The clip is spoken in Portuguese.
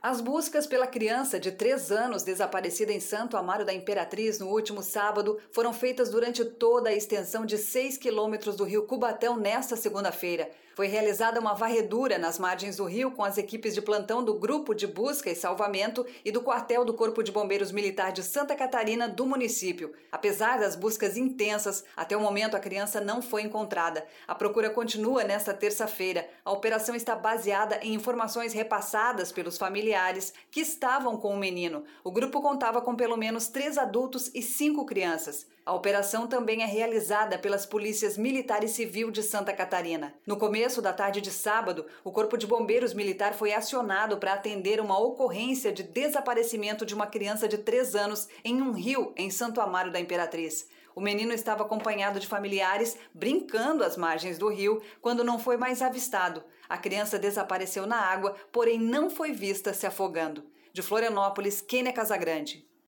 As buscas pela criança de 3 anos desaparecida em Santo Amaro da Imperatriz no último sábado foram feitas durante toda a extensão de 6 quilômetros do rio Cubatão nesta segunda-feira. Foi realizada uma varredura nas margens do rio com as equipes de plantão do Grupo de Busca e Salvamento e do quartel do Corpo de Bombeiros Militar de Santa Catarina do município. Apesar das buscas intensas, até o momento a criança não foi encontrada. A procura continua nesta terça-feira. A operação está baseada em informações repassadas pelos familiares que estavam com o menino. O grupo contava com pelo menos 3 adultos e 5 crianças. A operação também é realizada pelas polícias militar e civil de Santa Catarina. No começo da tarde de sábado, o Corpo de Bombeiros Militar foi acionado para atender uma ocorrência de desaparecimento de uma criança de 3 anos em um rio em Santo Amaro da Imperatriz. O menino estava acompanhado de familiares brincando às margens do rio quando não foi mais avistado. A criança desapareceu na água, porém não foi vista se afogando. De Florianópolis, Kênia Casagrande.